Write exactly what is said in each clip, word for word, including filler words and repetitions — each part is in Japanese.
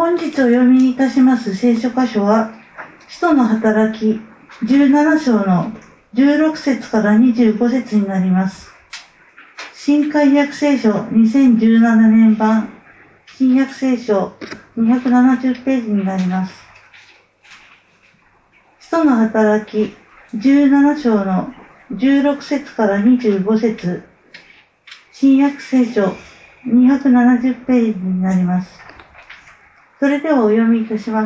本日お読みいたします聖書箇所は、使徒の働きじゅうなな章のじゅうろく節からにじゅうご節になります。新海訳聖書にせんじゅうななねん版、新約聖書にひゃくななじゅうページになります。使徒の働きじゅうなな章のじゅうろく節からにじゅうご節、新約聖書にひゃくななじゅうページになります。それではお読みいたします。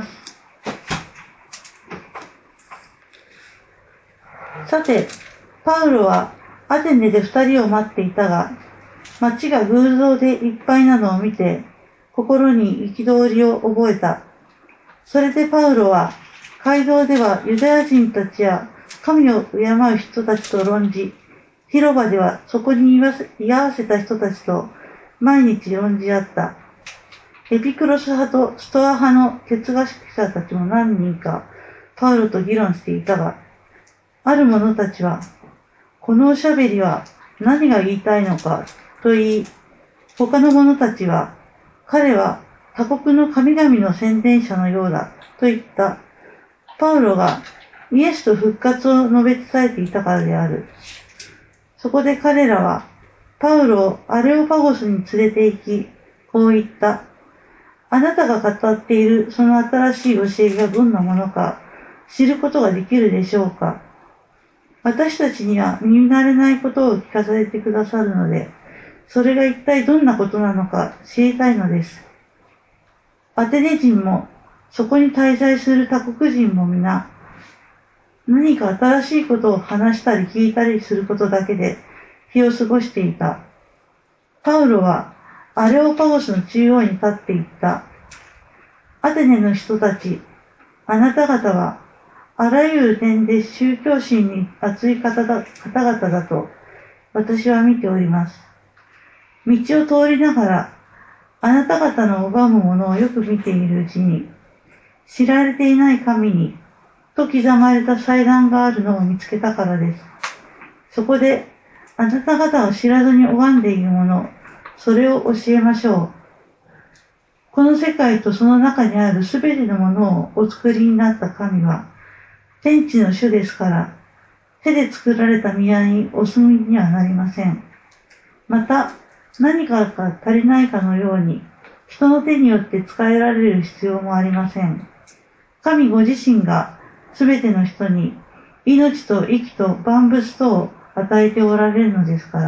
さて、パウロはアテネで二人を待っていたが、町が偶像でいっぱいなのを見て、心に憤りを覚えた。それでパウロは、街道ではユダヤ人たちや神を敬う人たちと論じ、広場ではそこに居合わせた人たちと毎日論じ合った。エピクロス派とストア派の哲学者たちも何人かパウロと議論していたが、ある者たちは、このおしゃべりは何が言いたいのかと言い、他の者たちは、彼は他国の神々の宣伝者のようだと言った。パウロがイエスと復活を述べ伝えていたからである。そこで彼らはパウロをアレオパゴスに連れて行き、こう言った。あなたが語っているその新しい教えがどんなものか知ることができるでしょうか。私たちには耳慣れないことを聞かせてくださるので、それが一体どんなことなのか知りたいのです。アテネ人もそこに滞在する他国人も皆、何か新しいことを話したり聞いたりすることだけで日を過ごしていた。パウロはアレオパゴスの中央に立っていった。アテネの人たち、あなた方はあらゆる点で宗教心に熱い方だ、方々だと私は見ております。道を通りながらあなた方の拝むものをよく見ているうちに、知られていない神にと刻まれた祭壇があるのを見つけたからです。そこであなた方が知らずに拝んでいるもの、それを教えましょう。この世界とその中にあるすべてのものをお作りになった神は、天地の主ですから、手で作られた宮にお住みにはなりません。また、何かが足りないかのように、人の手によって使えられる必要もありません。神ご自身がすべての人に命と息と万物とを与えておられるのですから。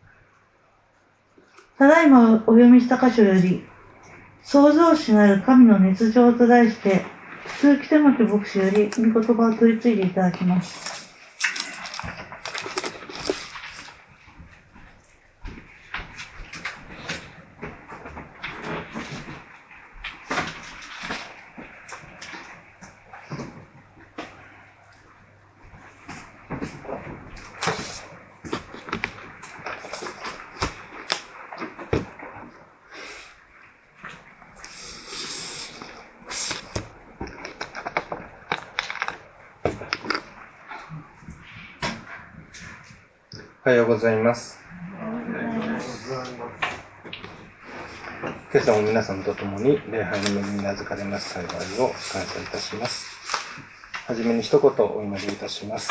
ただいまお読みした箇所より、創造主なる神の熱情と題して、鈴木智樹牧師より御言葉を取り次いでいただきます。 おはようございます。今朝も皆さんと共に礼拝の恵みに預かれます幸いを感謝いたします。はじめに一言お祈りいたします。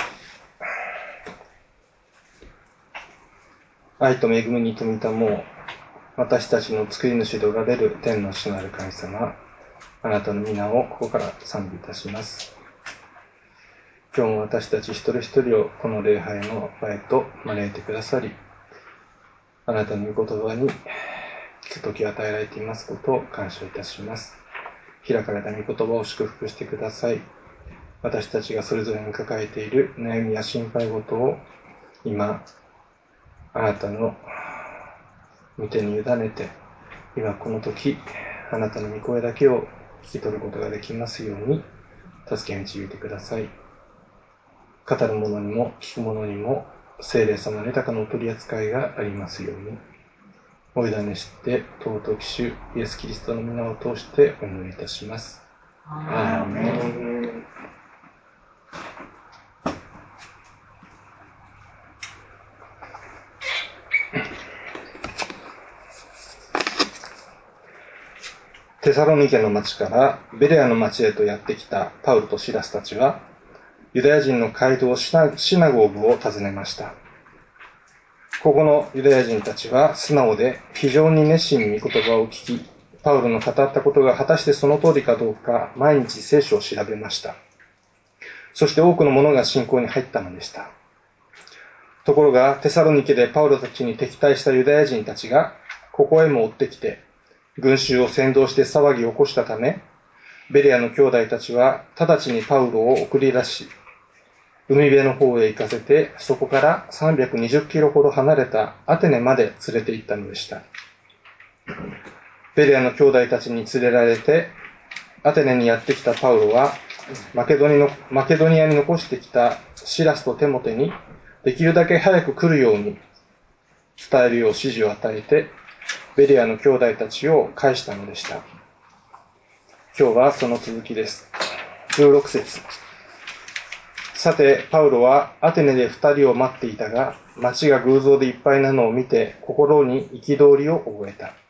愛と恵みに富みたもう私たちの作り主でおられる天の主なる神様、あなたの皆をここから賛美いたします。今日も私たち一人一人をこの礼拝の場へと招いてくださり、あなたの御言葉に聞くとき与えられていますことを感謝いたします。開かれた御言葉を祝福してください。私たちがそれぞれに抱えている悩みや心配事を今、あなたの御手に委ねて、今この時、あなたの御声だけを聞き取ることができますように、助け導いてください。語る者にも聞く者にも聖霊様の豊かなお取り扱いがありますように、お委ねして尊き主イエスキリストの皆を通してお祈りいたします。アーメン。テテサロニケの町からベレアの町へとやってきたパウルとシラスたちは、ユダヤ人の街道シナゴーグを訪ねました。ここのユダヤ人たちは素直で非常に熱心に御言葉を聞き、パウルの語ったことが果たしてその通りかどうか毎日聖書を調べました。そして多くの者が信仰に入ったのでした。ところがテサロニケでパウロたちに敵対したユダヤ人たちがここへも追ってきて群衆を扇動して騒ぎを起こしたため、ベレアの兄弟たちは直ちにパウロを送り出し、海辺の方へ行かせて、そこからさんびゃくにじゅっキロほど離れたアテネまで連れて行ったのでした。ベレアの兄弟たちに連れられてアテネにやってきたパウロは、マケドニのマケドニアに残してきたシラスとテモテにできるだけ早く来るように伝えるよう指示を与えて、ベレアの兄弟たちを返したのでした。今日はその続きです。じゅうろく節。さてパウロはアテネで二人を待っていたが、町が偶像でいっぱいなのを見て心に憤りを覚えた。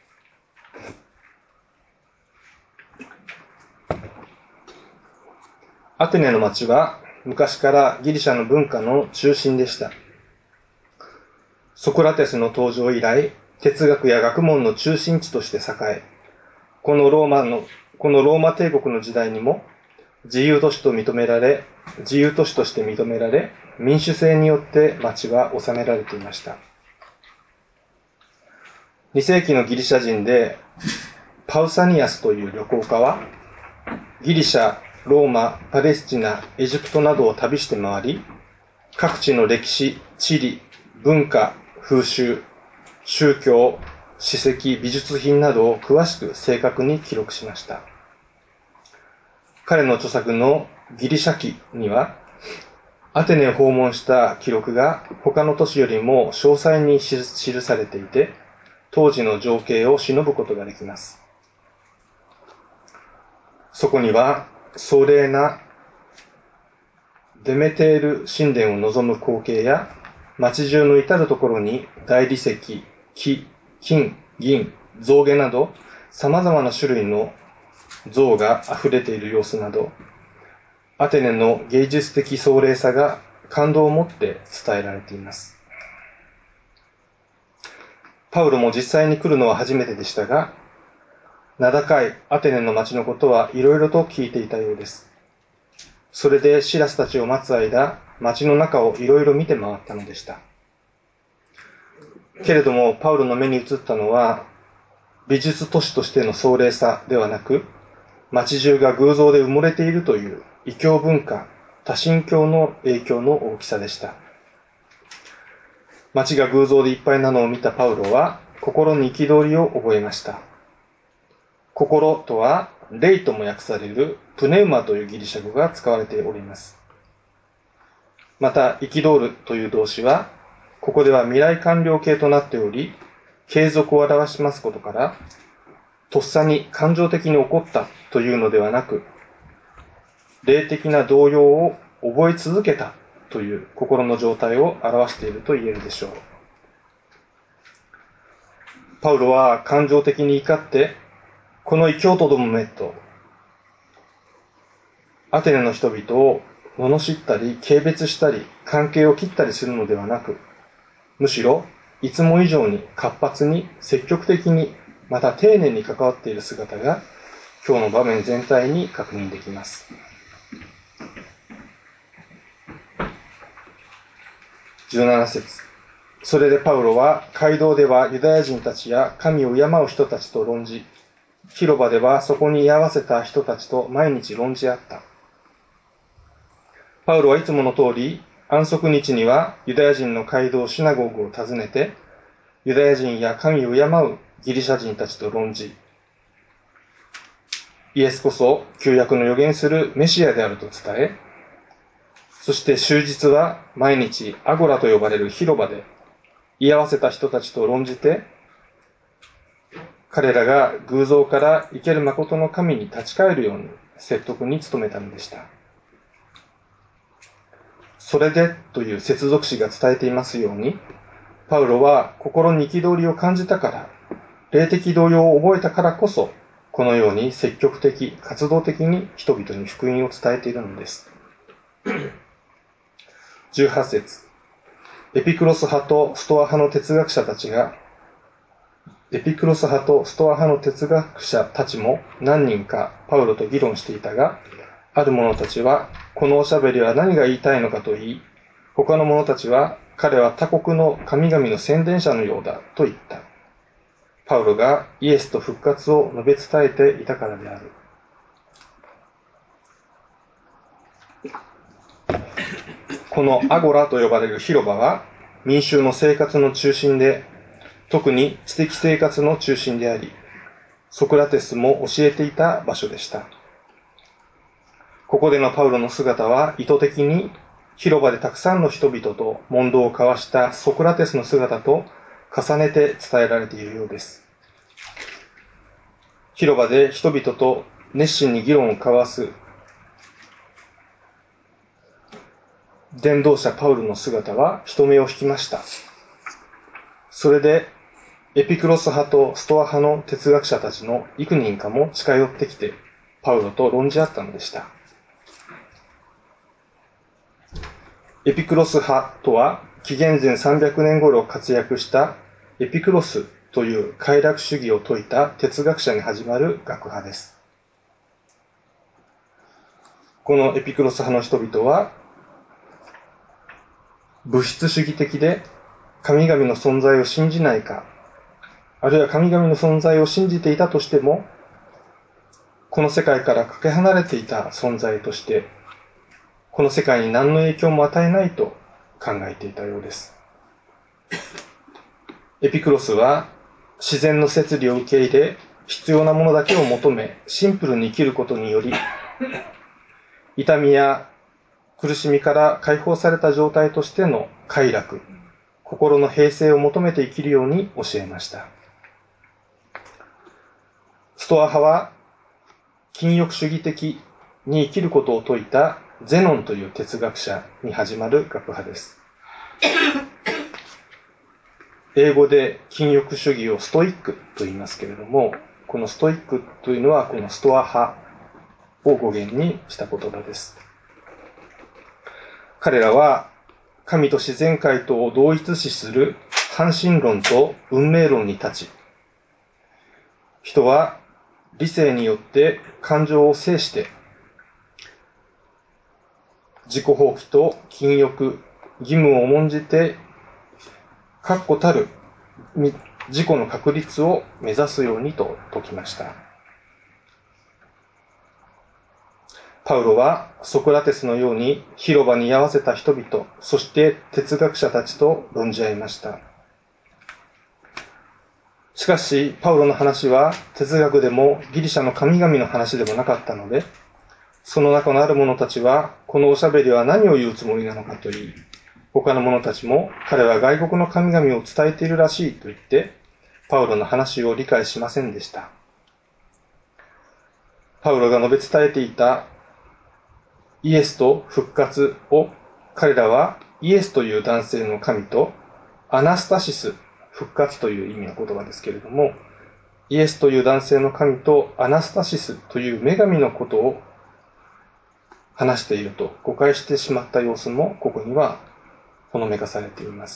アテネの町は昔からギリシャの文化の中心でした。ソクラテスの登場以来、哲学や学問の中心地として栄え、このローマのこのローマ帝国の時代にも自由都市と認められ、自由都市として認められ、民主制によって町は治められていました。に世紀のギリシャ人でパウサニアスという旅行家は、ギリシャ、ローマ、パレスチナ、エジプトなどを旅して回り、各地の歴史、地理、文化、風習、宗教、史跡、美術品などを詳しく正確に記録しました。彼の著作のギリシャ記には、アテネを訪問した記録が他の都市よりも詳細に記されていて、当時の情景を偲ぶことができます。そこには壮麗なデメテール神殿を望む光景や、街中の至るところに大理石、木、金、銀、象牙など様々な種類の像が溢れている様子など、アテネの芸術的壮麗さが感動を持って伝えられています。パウロも実際に来るのは初めてでしたが、名高いアテネの町のことはいろいろと聞いていたようです。それでシラスたちを待つ間、町の中をいろいろ見て回ったのでした。けれどもパウロの目に映ったのは、美術都市としての壮麗さではなく、町中が偶像で埋もれているという異教文化、多神教の影響の大きさでした。町が偶像でいっぱいなのを見たパウロは心に憤りを覚えました。心とは霊とも訳されるプネウマというギリシャ語が使われております。また憤るという動詞はここでは未来完了形となっており、継続を表しますことから、とっさに感情的に起こったというのではなく、霊的な動揺を覚え続けたという心の状態を表していると言えるでしょう。パウロは感情的に怒って、この異教徒どもめとアテネの人々を罵ったり軽蔑したり関係を切ったりするのではなく、むしろいつも以上に活発に積極的にまた丁寧に関わっている姿が今日の場面全体に確認できます。じゅうなな節。それでパウロは街道ではユダヤ人たちや神を敬う人たちと論じ、広場ではそこに居合わせた人たちと毎日論じ合った。パウロはいつもの通り、安息日にはユダヤ人の街道シナゴーグを訪ねて、ユダヤ人や神を敬うギリシャ人たちと論じ、イエスこそ旧約の預言するメシアであると伝え、そして終日は毎日アゴラと呼ばれる広場で居合わせた人たちと論じて、彼らが偶像から生ける誠の神に立ち返るように説得に努めたのでした。それでという接続詞が伝えていますように、パウロは心に憤りを感じたから、霊的動揺を覚えたからこそ、ここのように積極的、活動的に人々に福音を伝えているのです。じゅうはち節。エピクロス派とストア派の哲学者たちが、エピクロス派とストア派の哲学者たちも何人かパウロと議論していたが、ある者たちは、このおしゃべりは何が言いたいのかと言い、他の者たちは、彼は他国の神々の宣伝者のようだと言った。パウロがイエスと復活を述べ伝えていたからである。このアゴラと呼ばれる広場は民衆の生活の中心で、特に知的生活の中心であり、ソクラテスも教えていた場所でした。ここでのパウロの姿は意図的に広場でたくさんの人々と問答を交わしたソクラテスの姿と重ねて伝えられているようです。広場で人々と熱心に議論を交わす伝道者パウルの姿は人目を引きました。それでエピクロス派とストア派の哲学者たちの幾人かも近寄ってきてパウロと論じ合ったのでした。エピクロス派とは紀元前さんびゃくねん頃活躍したエピクロスという快楽主義を説いた哲学者に始まる学派です。このエピクロス派の人々は物質主義的で神々の存在を信じないか、あるいは神々の存在を信じていたとしても、この世界からかけ離れていた存在として、この世界に何の影響も与えないと考えていたようです。エピクロスは自然の摂理を受け入れ、必要なものだけを求め、シンプルに生きることにより、痛みや苦しみから解放された状態としての快楽、心の平静を求めて生きるように教えました。ストア派は禁欲主義的に生きることを説いたゼノンという哲学者に始まる学派です。英語で禁欲主義をストイックと言いますけれども、このストイックというのはこのストア派を語源にした言葉です。彼らは神と自然界とを同一視する半神論と運命論に立ち、人は理性によって感情を制して自己放棄と禁欲、義務を重んじて確固たる自己の確立を目指すようにと説きました。パウロはソクラテスのように広場に居合わせた人々、そして哲学者たちと論じ合いました。しかし、パウロの話は哲学でもギリシャの神々の話でもなかったので、その中のある者たちは、このおしゃべりは何を言うつもりなのかと言い、他の者たちも彼は外国の神々を伝えているらしいと言って、パウロの話を理解しませんでした。パウロが述べ伝えていたイエスと復活を、彼らはイエスという男性の神とアナスタシス、復活という意味の言葉ですけれども、イエスという男性の神とアナスタシスという女神のことを話していると誤解してしまった様子もここにはほのめかされています。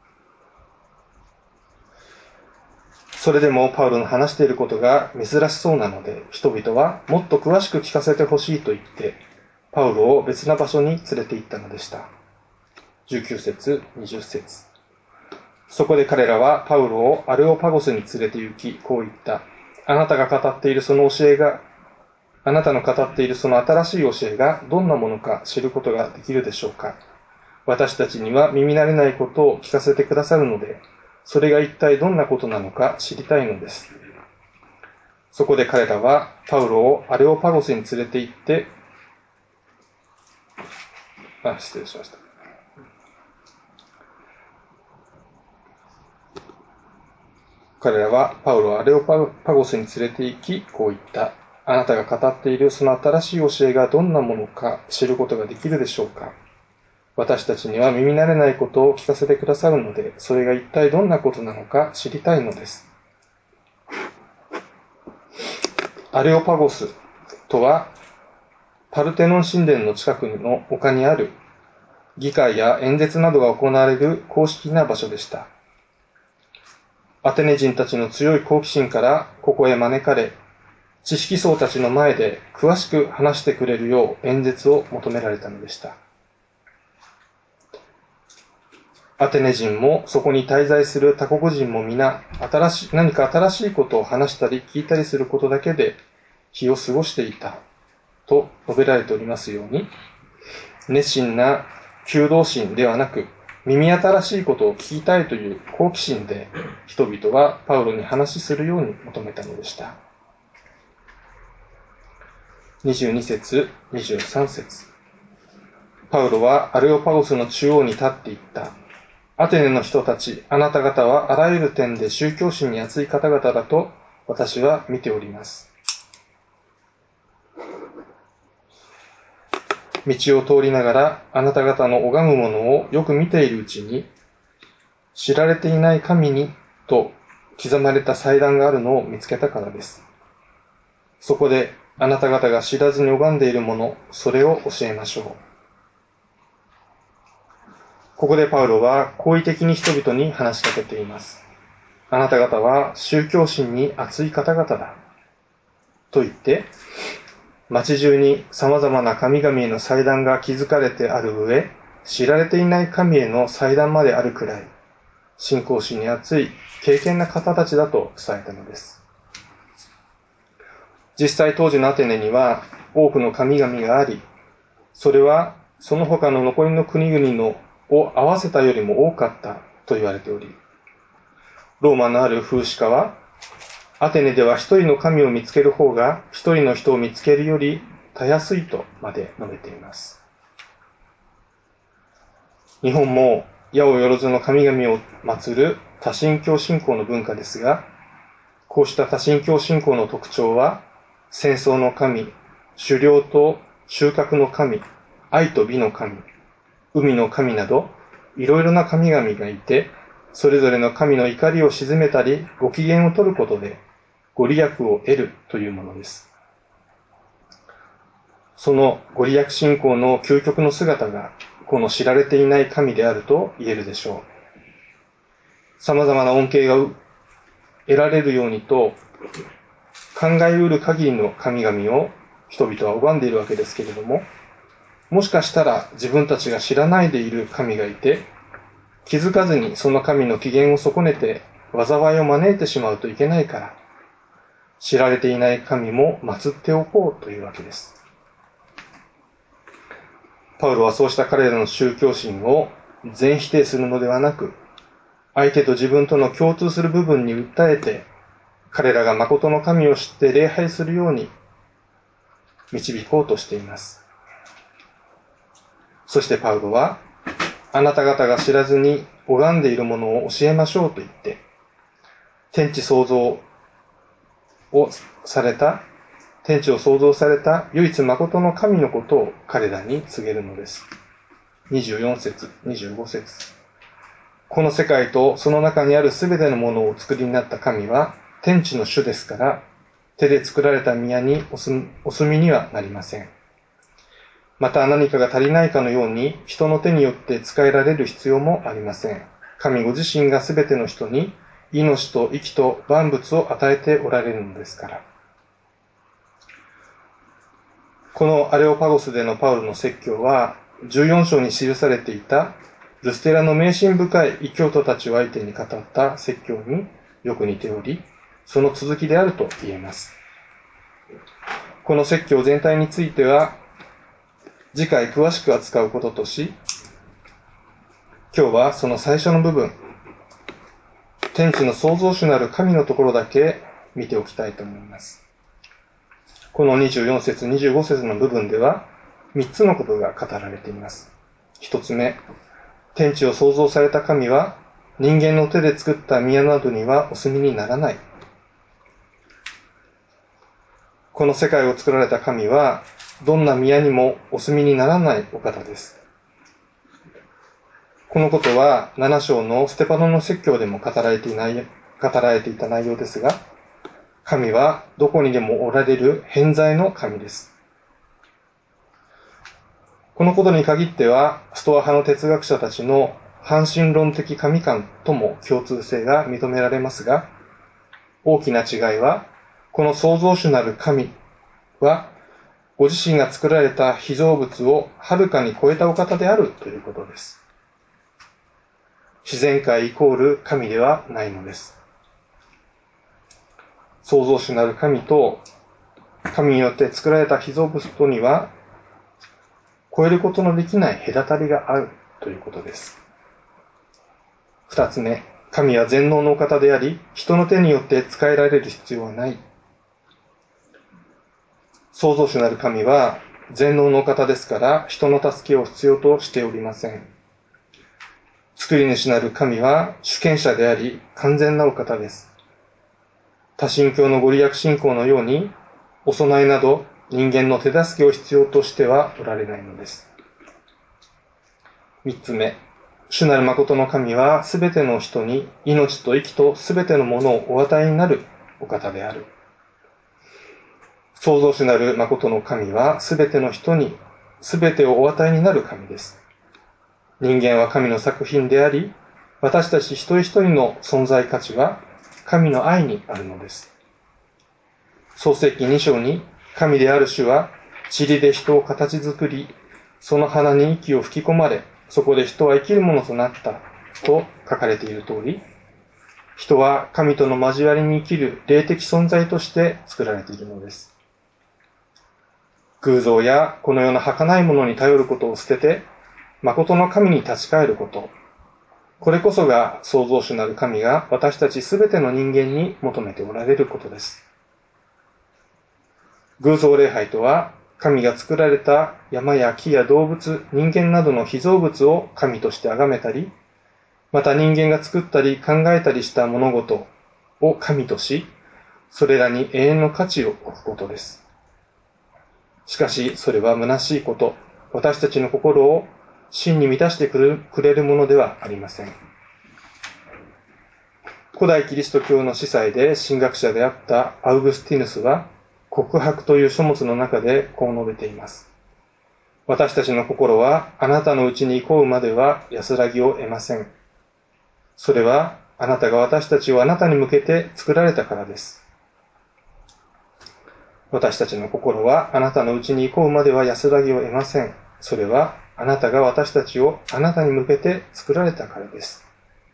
それでもパウロの話していることが珍しそうなので、人々はもっと詳しく聞かせてほしいと言ってパウロを別な場所に連れて行ったのでした。じゅうきゅう節、にじゅう節。そこで彼らはパウロをアレオパゴスに連れて行き、こう言った。あなたが語っているその教えが、あなたの語っているその新しい教えがどんなものか知ることができるでしょうか。私たちには耳慣れないことを聞かせてくださるので、それが一体どんなことなのか知りたいのです。そこで彼らはパウロをアレオパゴスに連れて行って、あ、失礼しました。彼らはパウロをアレオパゴスに連れて行き、こう言った。あなたが語っているその新しい教えがどんなものか知ることができるでしょうか。私たちには耳慣れないことを聞かせてくださるので、それが一体どんなことなのか知りたいのです。 アレオパゴスとは、パルテノン神殿の近くの丘にある議会や演説などが行われる公式な場所でした。アテネ人たちの強い好奇心からここへ招かれ、知識層たちの前で詳しく話してくれるよう演説を求められたのでした。アテネ人もそこに滞在する他国人も皆新し何か新しいことを話したり聞いたりすることだけで日を過ごしていたと述べられておりますように、熱心な求道心ではなく、耳新しいことを聞きたいという好奇心で人々はパウロに話しするように求めたのでした。にじゅうに節、にじゅうさん節。パウロはアレオパゴスの中央に立っていった。アテネの人たち、あなた方はあらゆる点で宗教心に熱い方々だと私は見ております。道を通りながらあなた方の拝むものをよく見ているうちに、知られていない神にと刻まれた祭壇があるのを見つけたからです。そこであなた方が知らずに拝んでいるもの、それを教えましょう。ここでパウロは好意的に人々に話しかけています。あなた方は宗教心に熱い方々だ。と言って、町中に様々な神々への祭壇が築かれてある上、知られていない神への祭壇まであるくらい、信仰心に熱い敬虔な方たちだと伝えたのです。実際当時のアテネには多くの神々があり、それはその他の残りの国々のを合わせたよりも多かったと言われており、ローマのある風刺家は、アテネでは一人の神を見つける方が一人の人を見つけるよりたやすいとまで述べています。日本も八百万の神々を祀る多神教信仰の文化ですが、こうした多神教信仰の特徴は、戦争の神、狩猟と収穫の神、愛と美の神、海の神など、いろいろな神々がいて、それぞれの神の怒りを鎮めたり、ご機嫌を取ることで、ご利益を得るというものです。そのご利益信仰の究極の姿が、この知られていない神であると言えるでしょう。様々な恩恵が得られるようにと、考えうる限りの神々を人々は拝んでいるわけですけれども、もしかしたら自分たちが知らないでいる神がいて、気づかずにその神の機嫌を損ねて災いを招いてしまうといけないから、知られていない神も祀っておこうというわけです。パウロはそうした彼らの宗教心を全否定するのではなく、相手と自分との共通する部分に訴えて、彼らが誠の神を知って礼拝するように導こうとしています。そしてパウロは、あなた方が知らずに拝んでいるものを教えましょうと言って、天地創造をされた、天地を創造された唯一誠の神のことを彼らに告げるのです。にじゅうよん節、にじゅうご節。この世界とその中にあるすべてのものをお作りになった神は天地の主ですから、手で作られた宮にお住みにはなりません。また何かが足りないかのように人の手によって使えられる必要もありません。神ご自身がすべての人に命と息と万物を与えておられるのですから。このアレオパゴスでのパウロの説教はじゅうよん章に記されていたルステラの迷信深い異教徒たちを相手に語った説教によく似ており、その続きであると言えます。この説教全体については次回詳しく扱うこととし、今日はその最初の部分、天地の創造主なる神のところだけ見ておきたいと思います。このにじゅうよん節、にじゅうご節の部分ではみっつのことが語られています。一つ目、天地を創造された神は人間の手で作った宮などにはお住みにならない。この世界を作られた神はどんな宮にもお住みにならないお方です。このことはなな章のステパノの説教でも語られていない、語られていた内容ですが、 神はどこにでもおられる偏在の神です。このことに限っては、ストア派の哲学者たちの半神論的神観とも共通性が認められますが、大きな違いは、この創造主なる神は、ご自身が作られた被造物をはるかに超えたお方であるということです。自然界イコール神ではないのです。創造主なる神と神によって作られた被造物とには超えることのできない隔たりがあるということです。二つ目、神は全能のお方であり、人の手によって使えられる必要はない。創造主なる神は全能のお方ですから、人の助けを必要としておりません。作り主なる神は主権者であり、完全なお方です。多神教のご利益信仰のように、お供えなど人間の手助けを必要としてはおられないのです。三つ目、主なる誠の神はすべての人に命と息とすべてのものをお与えになるお方である。創造主なる誠の神はすべての人にすべてをお与えになる神です。人間は神の作品であり、私たち一人一人の存在価値は神の愛にあるのです。創世記に章に、神である主は塵で人を形作り、その鼻に息を吹き込まれ、そこで人は生きるものとなったと書かれている通り、人は神との交わりに生きる霊的存在として作られているのです。偶像やこの世の儚いものに頼ることを捨てて、誠の神に立ち返ること。これこそが創造主なる神が私たちすべての人間に求めておられることです。偶像礼拝とは、神が作られた山や木や動物、人間などの被造物を神として崇めたり、また人間が作ったり考えたりした物事を神とし、それらに永遠の価値を置くことです。しかし、それは虚しいこと、私たちの心を真に満たしてくれるものではありません。古代キリスト教の司祭で神学者であったアウグスティヌスは、告白という書物の中でこう述べています。私たちの心はあなたのうちに行うまでは安らぎを得ません。それはあなたが私たちをあなたに向けて作られたからです。私たちの心はあなたのうちに行うまでは安らぎを得ません。それはあなたが私たちをあなたに向けて作られたからです。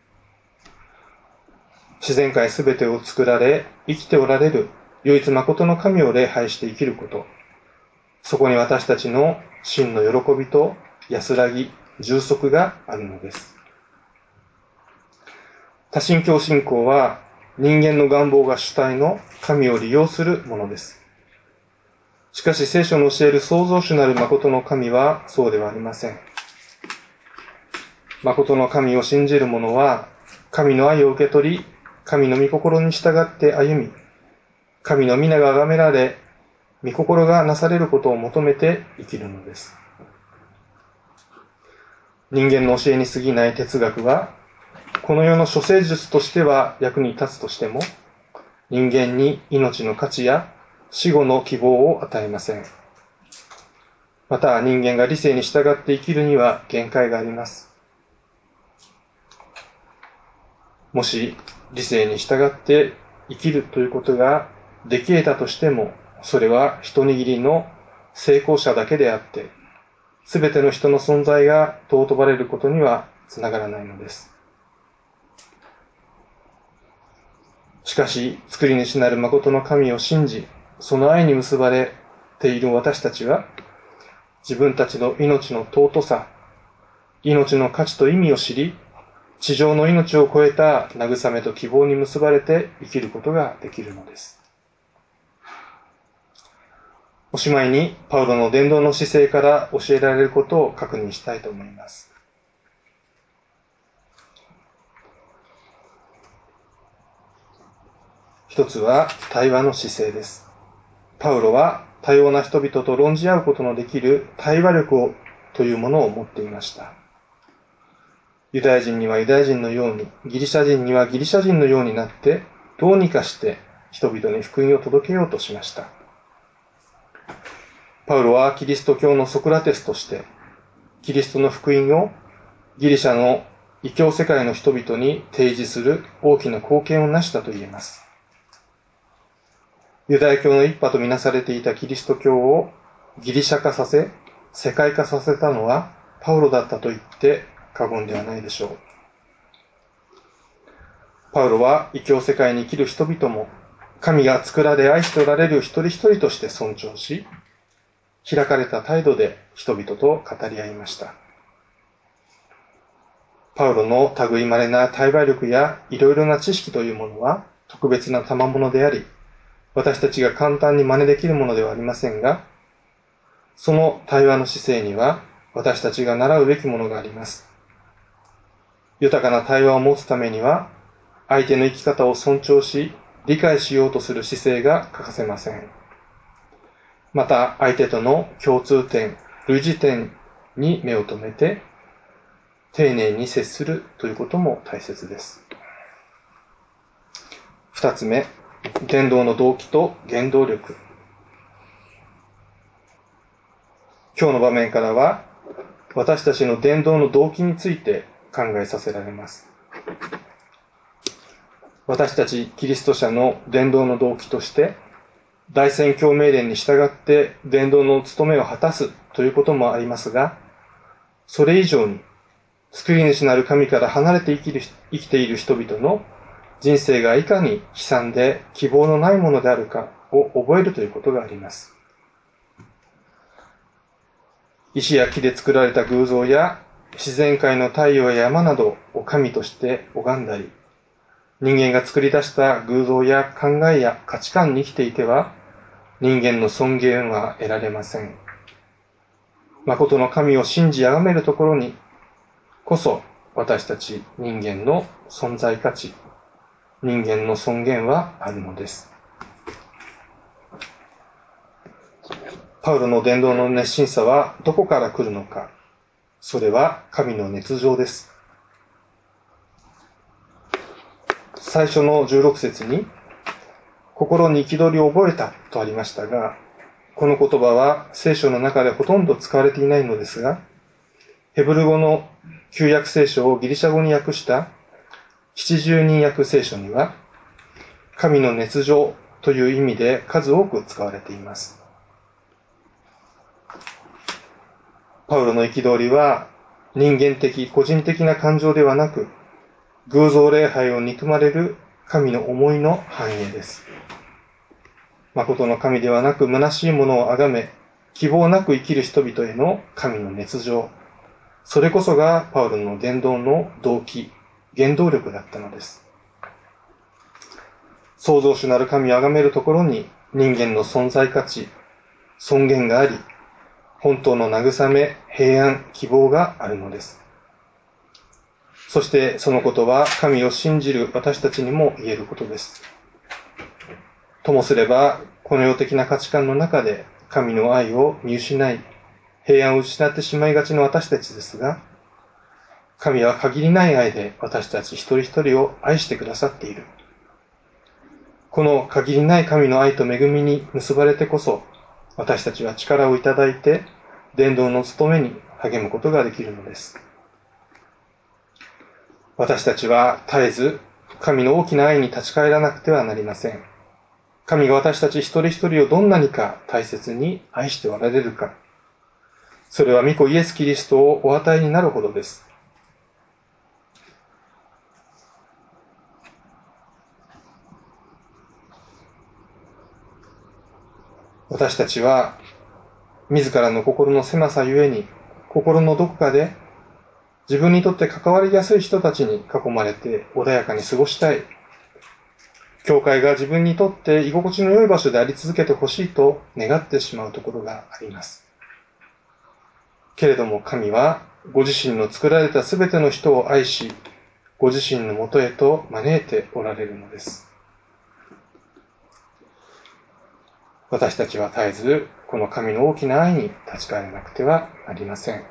自然界すべてを作られ、生きておられる唯一誠の神を礼拝して生きること。そこに私たちの真の喜びと安らぎ、充足があるのです。多神教信仰は人間の願望が主体の神を利用するものです。しかし聖書の教える創造主なる誠の神はそうではありません。誠の神を信じる者は神の愛を受け取り、神の御心に従って歩み、神の皆が崇められ、御心がなされることを求めて生きるのです。人間の教えに過ぎない哲学は、この世の処世術としては役に立つとしても、人間に命の価値や死後の希望を与えません。また人間が理性に従って生きるには限界があります。もし理性に従って生きるということができ得たとしても、それは一握りの成功者だけであって、すべての人の存在が尊ばれることにはつながらないのです。しかし、作り主なる誠の神を信じ、その愛に結ばれている私たちは、自分たちの命の尊さ、命の価値と意味を知り、地上の命を超えた慰めと希望に結ばれて生きることができるのです。おしまいに、パウロの伝道の姿勢から教えられることを確認したいと思います。一つは対話の姿勢です。パウロは多様な人々と論じ合うことのできる対話力をというものを持っていました。ユダヤ人にはユダヤ人のように、ギリシャ人にはギリシャ人のようになって、どうにかして人々に福音を届けようとしました。パウロはキリスト教のソクラテスとして、キリストの福音をギリシャの異教世界の人々に提示する大きな貢献を成したと言えます。ユダヤ教の一派とみなされていたキリスト教をギリシャ化させ、世界化させたのはパウロだったと言って過言ではないでしょう。パウロは異教世界に生きる人々も神が作られ愛しておられる一人一人として尊重し、開かれた態度で人々と語り合いました。パウロの類いまれな対話力やいろいろな知識というものは特別な賜物であり、私たちが簡単に真似できるものではありませんが、その対話の姿勢には私たちが習うべきものがあります。豊かな対話を持つためには、相手の生き方を尊重し、理解しようとする姿勢が欠かせません。また、相手との共通点、類似点に目を留めて、丁寧に接するということも大切です。二つ目、伝道の動機と原動力。今日の場面からは、私たちの伝道の動機について考えさせられます。私たちキリスト者の伝道の動機として、大宣教命令に従って伝道の務めを果たすということもありますが、それ以上に、救い主なる神から離れて生きる、生きている人々の人生がいかに悲惨で希望のないものであるかを覚えるということがあります。石や木で作られた偶像や自然界の太陽や山などを神として拝んだり、人間が作り出した偶像や考えや価値観に生きていては、人間の尊厳は得られません。誠の神を信じ崇めるところにこそ、私たち人間の存在価値、人間の尊厳はあるのです。パウロの伝道の熱心さはどこから来るのか。それは神の熱情です。最初のじゅうろく節に、心に憤りを覚えたとありましたが、この言葉は聖書の中でほとんど使われていないのですが、ヘブル語の旧約聖書をギリシャ語に訳した七十人訳聖書には、神の熱情という意味で数多く使われています。パウロの憤りは人間的、個人的な感情ではなく、偶像礼拝を憎まれる神の思いの反映です。誠の神ではなく虚しいものを崇め、希望なく生きる人々への神の熱情、それこそがパウロの伝道の動機、原動力だったのです。創造主なる神を崇めるところに人間の存在価値、尊厳があり、本当の慰め、平安、希望があるのです。そしてそのことは神を信じる私たちにも言えることです。ともすれば、この世的な価値観の中で神の愛を見失い、平安を失ってしまいがちの私たちですが、神は限りない愛で私たち一人一人を愛してくださっている。この限りない神の愛と恵みに結ばれてこそ、私たちは力をいただいて、伝道の務めに励むことができるのです。私たちは絶えず神の大きな愛に立ち返らなくてはなりません。神が私たち一人一人をどんなにか大切に愛しておられるか、それは御子イエス・キリストをお与えになるほどです。私たちは自らの心の狭さゆえに、心のどこかで自分にとって関わりやすい人たちに囲まれて穏やかに過ごしたい。教会が自分にとって居心地の良い場所であり続けてほしいと願ってしまうところがあります。けれども神はご自身の作られたすべての人を愛し、ご自身のもとへと招いておられるのです。私たちは絶えずこの神の大きな愛に立ち返らなくてはなりません。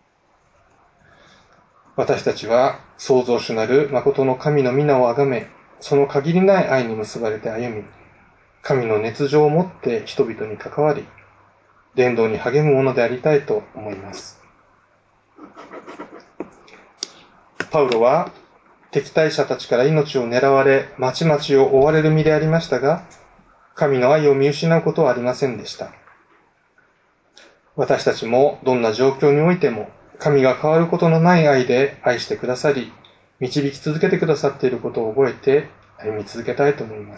私たちは創造主なる誠の神の御名をあがめ、 その限りない愛に結ばれて歩み、神の熱情を持って人々に関わり、伝道に励むものでありたいと思います。パウロは敵対者たちから命を狙われ、まちまちを追われる身でありましたが、神の愛を見失うことはありませんでした。私たちもどんな状況においても、神が変わることのない愛で愛してくださり、導き続けてくださっていることを覚えて歩み続けたいと思います。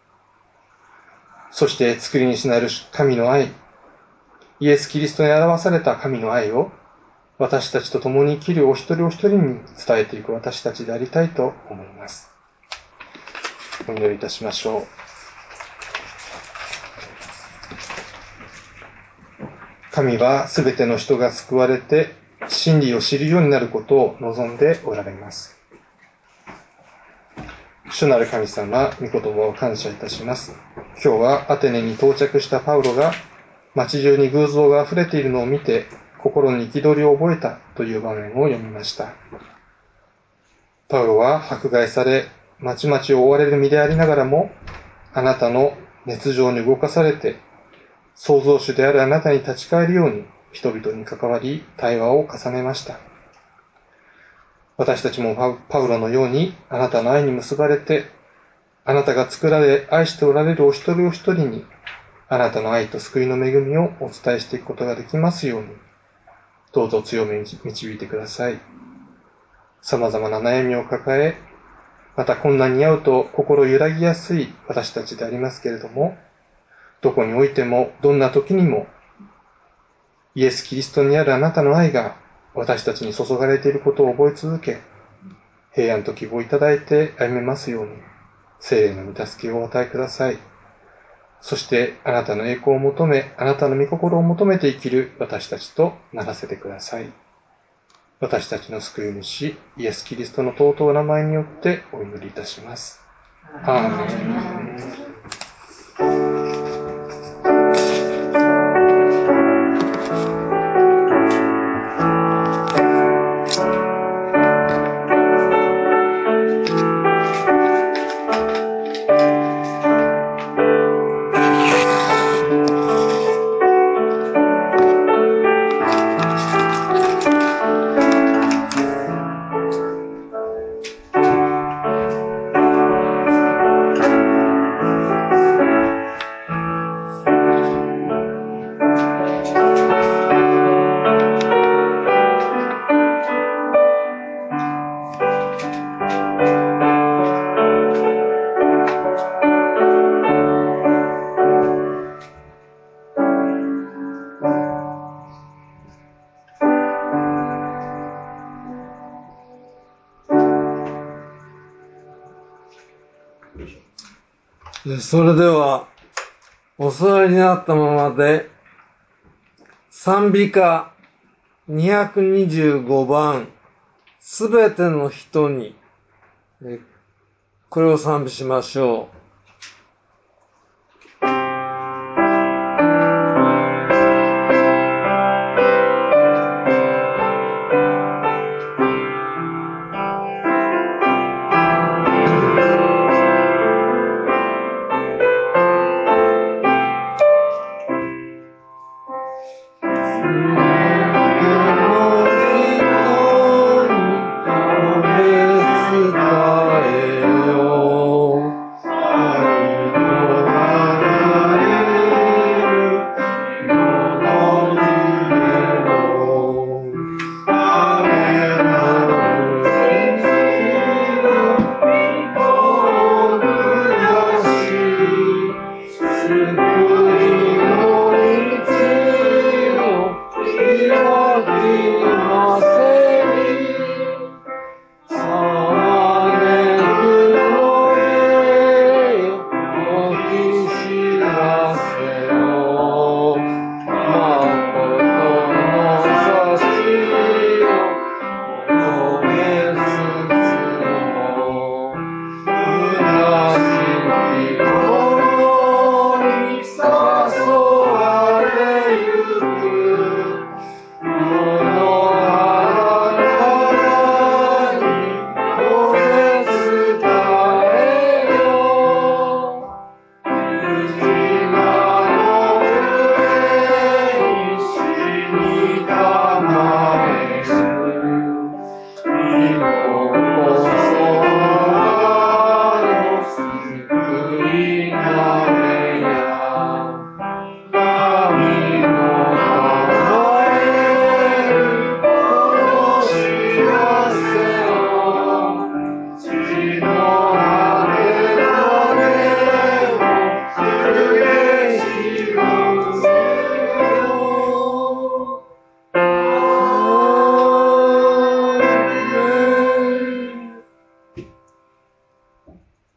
そして作り主なる神の愛、イエス・キリストに表された神の愛を私たちと共に生きるお一人お一人に伝えていく私たちでありたいと思います。お祈りいたしましょう。神はすべての人が救われて真理を知るようになることを望んでおられます。主なる神様、御言葉を感謝いたします。今日はアテネに到着したパウロが街中に偶像が溢れているのを見て心に憤りを覚えたという場面を読みました。パウロは迫害され、まちまちを追われる身でありながらも、あなたの熱情に動かされて、創造主であるあなたに立ち返るように人々に関わり対話を重ねました。私たちもパウロのようにあなたの愛に結ばれて、あなたが作られ愛しておられるお一人お一人にあなたの愛と救いの恵みをお伝えしていくことができますように、どうぞ強めに導いてください。様々な悩みを抱え、また困難に遭うと心揺らぎやすい私たちでありますけれども、どこにおいてもどんな時にもイエス・キリストにあるあなたの愛が私たちに注がれていることを覚え続け、平安と希望をいただいて歩めますように、聖霊の御助けをお与えください。そしてあなたの栄光を求め、あなたの御心を求めて生きる私たちとならせてください。私たちの救い主、イエス・キリストの尊い名前によってお祈りいたします。アーメン。 それではお座りになったままで賛美歌にひゃくにじゅうごばんすべての人にこれを賛美しましょう。